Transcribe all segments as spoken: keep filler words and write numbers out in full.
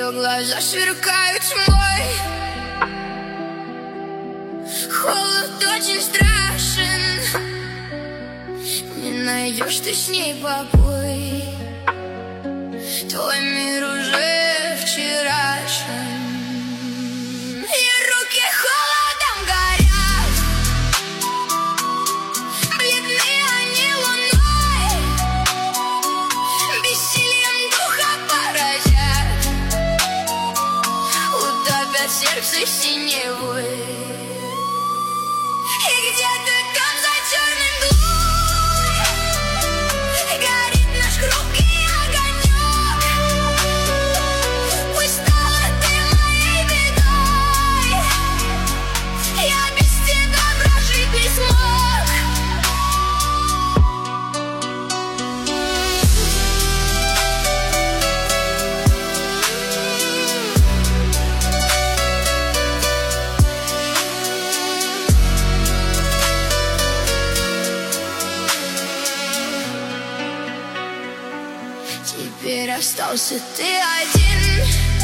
Ее глаза сверкают тьмой. Холод очень страшен, не найдешь ты с ней покой. Твой мир уже вчерашен. И руки холодом горят, бледные они луной, бессилием духа поразят, утопят сердце синевой. И где-то там за черным мглой горит наш хрупкий огонек. Пусть стала ты моей бедой, я без тебя прожить не смог. Теперь остался ты один,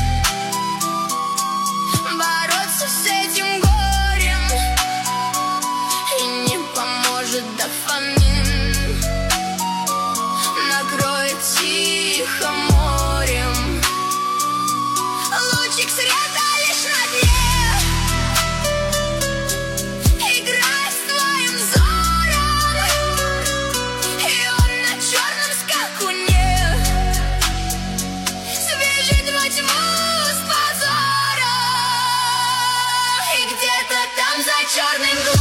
бороться с этим горем, и не поможет дофамин. Накроет тихо морем, лучик света лишь на дне играет с твоим взором, и он на черном скакуне свяжет во тьму с позором. И где-то там за черным